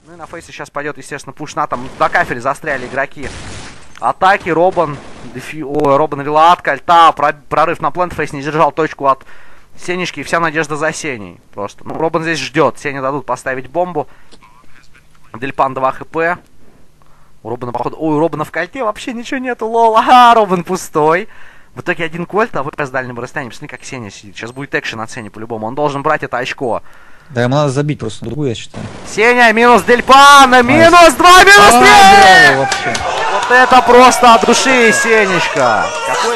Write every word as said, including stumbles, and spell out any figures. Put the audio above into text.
Ну и на фейсе сейчас пойдет, естественно, пушна. Там до кафеля застряли игроки. Атаки, Робан, дефи... О, Робан вела от кольта, прорыв на плент, фейс не держал точку от Сенечки, и вся надежда за Сеней. Просто. Ну, Робан здесь ждет. Сене дадут поставить бомбу. Дельпан два хп. У Робана, походу... Ой, у Робана в кольте вообще ничего нету, лол. Ага, Робан пустой. В итоге один кольт, а вы с дальним расстоянием. Посмотри, как Сеня сидит. Сейчас будет экшен от Сени по-любому. Он должен брать это очко. Да, ему надо забить просто другую, я считаю. Сеня, минус Дельпана, минус два, минус три! Вообще. Вот это просто от души, Сенечка. Какой...